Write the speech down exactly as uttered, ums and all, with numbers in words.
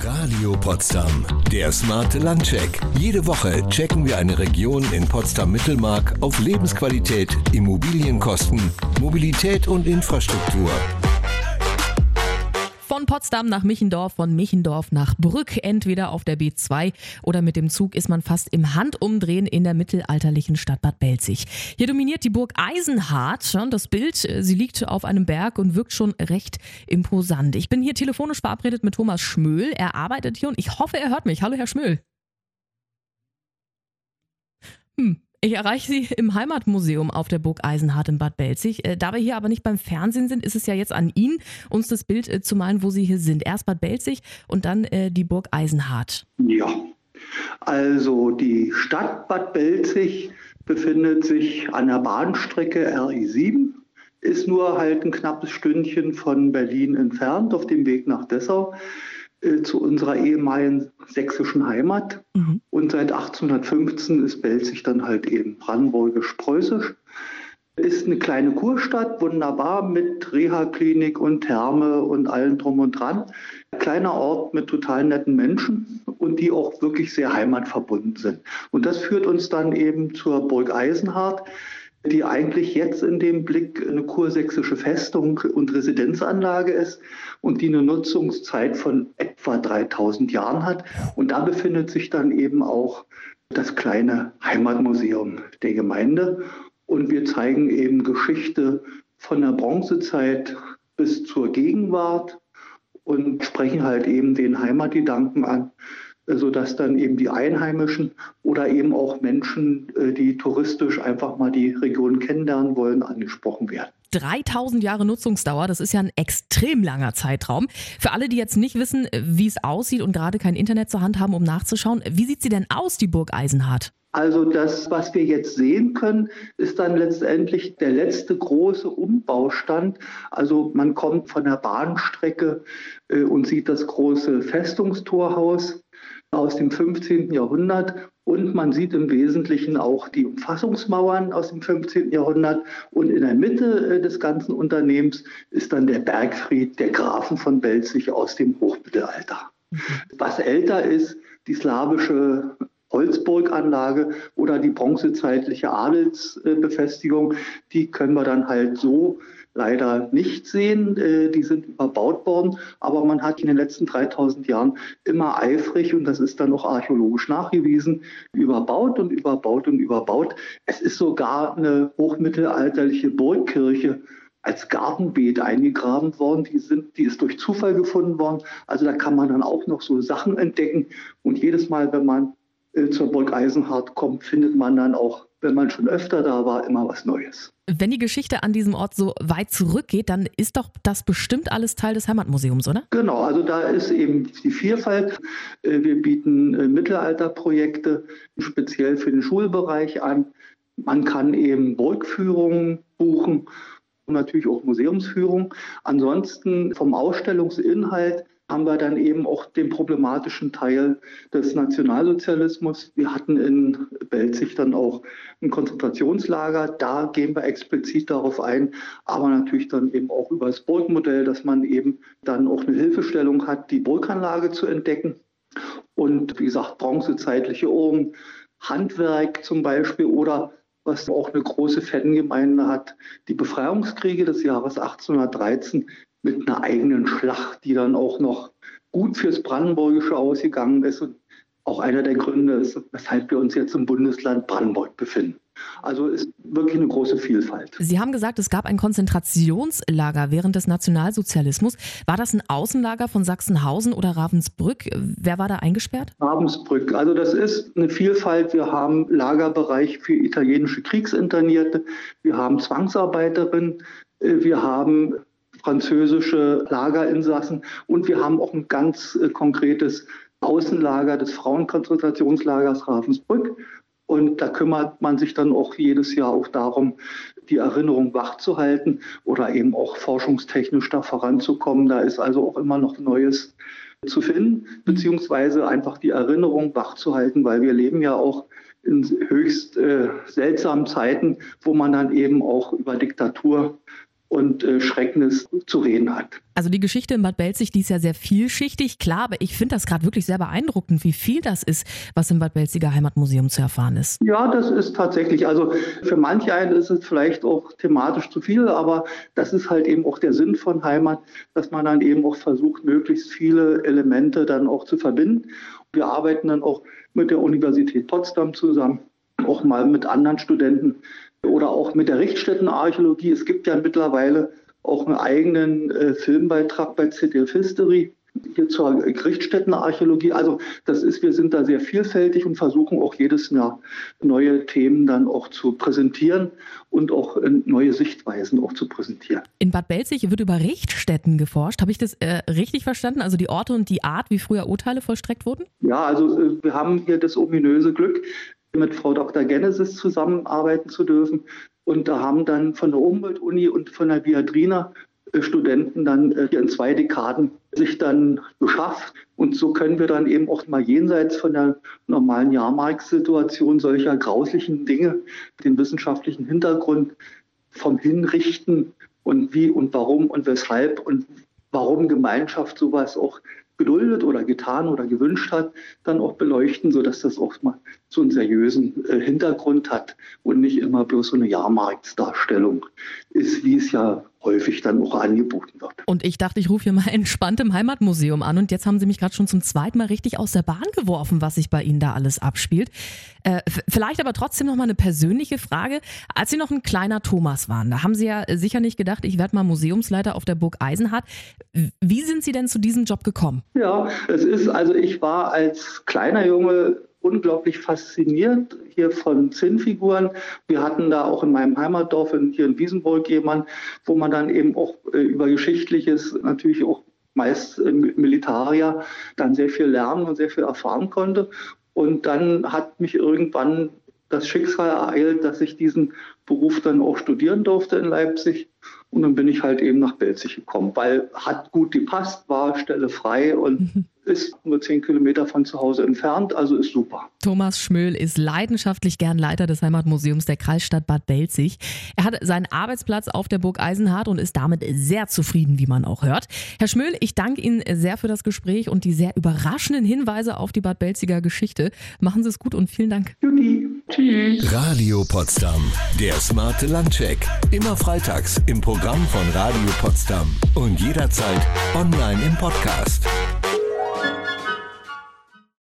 Radio Potsdam, der smarte Landcheck. Jede Woche checken wir eine Region in Potsdam-Mittelmark auf Lebensqualität, Immobilienkosten, Mobilität und Infrastruktur. Von Potsdam nach Michendorf, von Michendorf nach Brück, entweder auf der B zwei oder mit dem Zug ist man fast im Handumdrehen in der mittelalterlichen Stadt Bad Belzig. Hier dominiert die Burg Eisenhardt. Das Bild, sie liegt auf einem Berg und wirkt schon recht imposant. Ich bin hier telefonisch verabredet mit Thomas Schmöhl. Er arbeitet hier und ich hoffe, er hört mich. Hallo, Herr Schmöhl. Hm. Ich erreiche Sie im Heimatmuseum auf der Burg Eisenhardt in Bad Belzig. Da wir hier aber nicht beim Fernsehen sind, ist es ja jetzt an Ihnen, uns das Bild zu malen, wo Sie hier sind. Erst Bad Belzig und dann äh, die Burg Eisenhardt. Ja, also die Stadt Bad Belzig befindet sich an der Bahnstrecke R I sieben, ist nur halt ein knappes Stündchen von Berlin entfernt auf dem Weg nach Dessau. Zu unserer ehemaligen sächsischen Heimat. Mhm. Und seit achtzehnhundertfünfzehn ist Belzig dann halt eben brandenburgisch-preußisch. Ist eine kleine Kurstadt, wunderbar mit Reha-Klinik und Therme und allem drum und dran. Ein kleiner Ort mit total netten Menschen und die auch wirklich sehr heimatverbunden sind. Und das führt uns dann eben zur Burg Eisenhardt, die eigentlich jetzt in dem Blick eine kursächsische Festung und Residenzanlage ist und die eine Nutzungszeit von etwa dreitausend Jahren hat. Und da befindet sich dann eben auch das kleine Heimatmuseum der Gemeinde. Und wir zeigen eben Geschichte von der Bronzezeit bis zur Gegenwart und sprechen halt eben den Heimatgedanken an, sodass dann eben die Einheimischen oder eben auch Menschen, die touristisch einfach mal die Region kennenlernen wollen, angesprochen werden. dreitausend Jahre Nutzungsdauer, das ist ja ein extrem langer Zeitraum. Für alle, die jetzt nicht wissen, wie es aussieht und gerade kein Internet zur Hand haben, um nachzuschauen, wie sieht sie denn aus, die Burg Eisenhardt? Also das, was wir jetzt sehen können, ist dann letztendlich der letzte große Umbaustand. Also man kommt von der Bahnstrecke äh, und sieht das große Festungstorhaus aus dem fünfzehnten Jahrhundert und man sieht im Wesentlichen auch die Umfassungsmauern aus dem fünfzehnten Jahrhundert und in der Mitte des ganzen Unternehmens ist dann der Bergfried der Grafen von Belzig aus dem Hochmittelalter. Mhm. Was älter ist, die slawische Holzburganlage oder die bronzezeitliche Adelsbefestigung, die können wir dann halt so leider nicht sehen. Die sind überbaut worden, aber man hat in den letzten dreitausend Jahren immer eifrig, und das ist dann auch archäologisch nachgewiesen, überbaut und überbaut und überbaut. Es ist sogar eine hochmittelalterliche Burgkirche als Gartenbeet eingegraben worden. Die, sind, die ist durch Zufall gefunden worden. Also da kann man dann auch noch so Sachen entdecken. Und jedes Mal, wenn man äh, zur Burg Eisenhardt kommt, findet man dann auch, wenn man schon öfter da war, immer was Neues. Wenn die Geschichte an diesem Ort so weit zurückgeht, dann ist doch das bestimmt alles Teil des Heimatmuseums, oder? Genau, also da ist eben die Vielfalt. Wir bieten Mittelalterprojekte speziell für den Schulbereich an. Man kann eben Burgführungen buchen und natürlich auch Museumsführungen. Ansonsten vom Ausstellungsinhalt haben wir dann eben auch den problematischen Teil des Nationalsozialismus. Wir hatten in Belzig dann auch ein Konzentrationslager. Da gehen wir explizit darauf ein, aber natürlich dann eben auch über das Burgmodell, dass man eben dann auch eine Hilfestellung hat, die Burganlage zu entdecken. Und wie gesagt, bronzezeitliche Urnen, Handwerk zum Beispiel oder was auch eine große Fangemeinde hat, die Befreiungskriege des Jahres achtzehnhundertdreizehn mit einer eigenen Schlacht, die dann auch noch gut fürs Brandenburgische ausgegangen ist und auch einer der Gründe ist, weshalb wir uns jetzt im Bundesland Brandenburg befinden. Also ist wirklich eine große Vielfalt. Sie haben gesagt, es gab ein Konzentrationslager während des Nationalsozialismus. War das ein Außenlager von Sachsenhausen oder Ravensbrück? Wer war da eingesperrt? Ravensbrück. Also das ist eine Vielfalt. Wir haben Lagerbereich für italienische Kriegsinternierte. Wir haben Zwangsarbeiterinnen. Wir haben französische Lagerinsassen und wir haben auch ein ganz äh, konkretes Außenlager des Frauenkonzentrationslagers Ravensbrück. Und da kümmert man sich dann auch jedes Jahr auch darum, die Erinnerung wachzuhalten oder eben auch forschungstechnisch da voranzukommen. Da ist also auch immer noch Neues zu finden, beziehungsweise einfach die Erinnerung wachzuhalten, weil wir leben ja auch in höchst äh, seltsamen Zeiten, wo man dann eben auch über Diktatur und äh, Schrecknis zu reden hat. Also die Geschichte in Bad Belzig, die ist ja sehr vielschichtig, klar, aber ich finde das gerade wirklich sehr beeindruckend, wie viel das ist, was im Bad Belziger Heimatmuseum zu erfahren ist. Ja, das ist tatsächlich, also für manche einen ist es vielleicht auch thematisch zu viel, aber das ist halt eben auch der Sinn von Heimat, dass man dann eben auch versucht, möglichst viele Elemente dann auch zu verbinden. Wir arbeiten dann auch mit der Universität Potsdam zusammen, auch mal mit anderen Studenten oder auch mit der Richtstättenarchäologie. Es gibt ja mittlerweile auch einen eigenen äh, Filmbeitrag bei Z D F History hier zur Richtstättenarchäologie. Also das ist, wir sind da sehr vielfältig und versuchen auch jedes Jahr neue Themen dann auch zu präsentieren und auch äh, neue Sichtweisen auch zu präsentieren. In Bad Belzig wird über Richtstätten geforscht. Habe ich das äh, richtig verstanden? Also die Orte und die Art, wie früher Urteile vollstreckt wurden? Ja, also äh, wir haben hier das ominöse Glück, mit Frau Doktor Genesis zusammenarbeiten zu dürfen. Und da haben dann von der Humboldt-Uni und von der Viadrina äh, Studenten dann äh, hier in zwei Dekaden sich dann geschafft. Und so können wir dann eben auch mal jenseits von der normalen Jahrmarktssituation solcher grauslichen Dinge, den wissenschaftlichen Hintergrund vom Hinrichten und wie und warum und weshalb und warum Gemeinschaft sowas auch geduldet oder getan oder gewünscht hat, dann auch beleuchten, sodass das auch mal so einen seriösen äh, Hintergrund hat und nicht immer bloß so eine Jahrmarktsdarstellung ist, wie es ja häufig dann auch angeboten wird. Und ich dachte, ich rufe hier mal entspannt im Heimatmuseum an und jetzt haben Sie mich gerade schon zum zweiten Mal richtig aus der Bahn geworfen, was sich bei Ihnen da alles abspielt. Äh, f- vielleicht aber trotzdem noch mal eine persönliche Frage. Als Sie noch ein kleiner Thomas waren, da haben Sie ja sicher nicht gedacht, ich werde mal Museumsleiter auf der Burg Eisenhardt. Wie sind Sie denn zu diesem Job gekommen? Ja, es ist, also ich war als kleiner Junge unglaublich fasziniert hier von Zinnfiguren. Wir hatten da auch in meinem Heimatdorf in, hier in Wiesenburg jemanden, wo man dann eben auch äh, über Geschichtliches, natürlich auch meist äh, Militarier, dann sehr viel lernen und sehr viel erfahren konnte. Und dann hat mich irgendwann das Schicksal ereilt, dass ich diesen Beruf dann auch studieren durfte in Leipzig. Und dann bin ich halt eben nach Belzig gekommen, weil hat gut gepasst, war Stelle frei und ist nur zehn Kilometer von zu Hause entfernt, also ist super. Thomas Schmöhl ist leidenschaftlich gern Leiter des Heimatmuseums der Kreisstadt Bad Belzig. Er hat seinen Arbeitsplatz auf der Burg Eisenhardt und ist damit sehr zufrieden, wie man auch hört. Herr Schmöhl, ich danke Ihnen sehr für das Gespräch und die sehr überraschenden Hinweise auf die Bad Belziger Geschichte. Machen Sie es gut und vielen Dank. Judy, tschüss. Radio Potsdam, der smarte Landcheck. Immer freitags im Programm von Radio Potsdam und jederzeit online im Podcast.